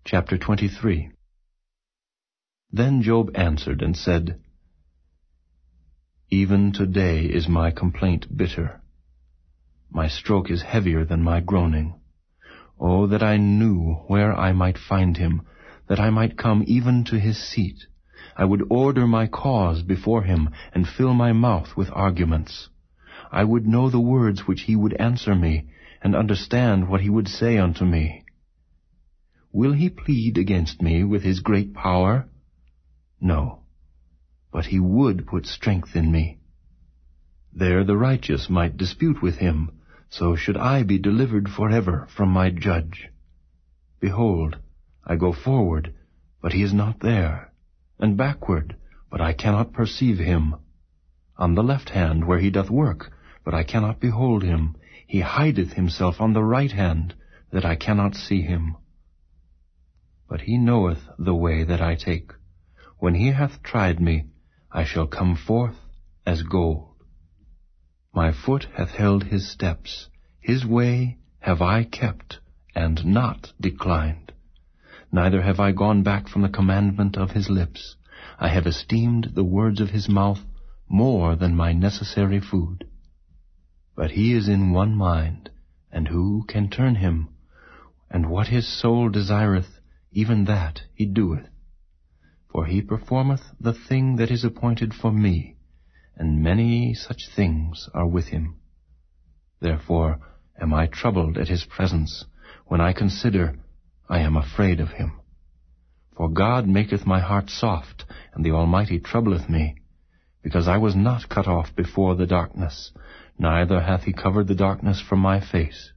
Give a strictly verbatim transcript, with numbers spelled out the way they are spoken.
Chapter twenty-three. Then Job answered and said, Even today is my complaint bitter. My stroke is heavier than my groaning. Oh, that I knew where I might find him, that I might come even to his seat. I would order my cause before him, and fill my mouth with arguments. I would know the words which he would answer me, and understand what he would say unto me. Will he plead against me with his great power? No, but he would put strength in me. There the righteous might dispute with him, so should I be delivered forever from my judge. Behold, I go forward, but he is not there, and backward, but I cannot perceive him. On the left hand where he doth work, but I cannot behold him. He hideth himself on the right hand, that I cannot see him. But he knoweth the way that I take. When he hath tried me, I shall come forth as gold. My foot hath held his steps. His way have I kept, and not declined. Neither have I gone back from the commandment of his lips. I have esteemed the words of his mouth more than my necessary food. But he is in one mind, and who can turn him? And what his soul desireth, even that he doeth. For he performeth the thing that is appointed for me, and many such things are with him. Therefore am I troubled at his presence. When I consider, I am afraid of him. For God maketh my heart soft, and the Almighty troubleth me, because I was not cut off before the darkness, neither hath he covered the darkness from my face.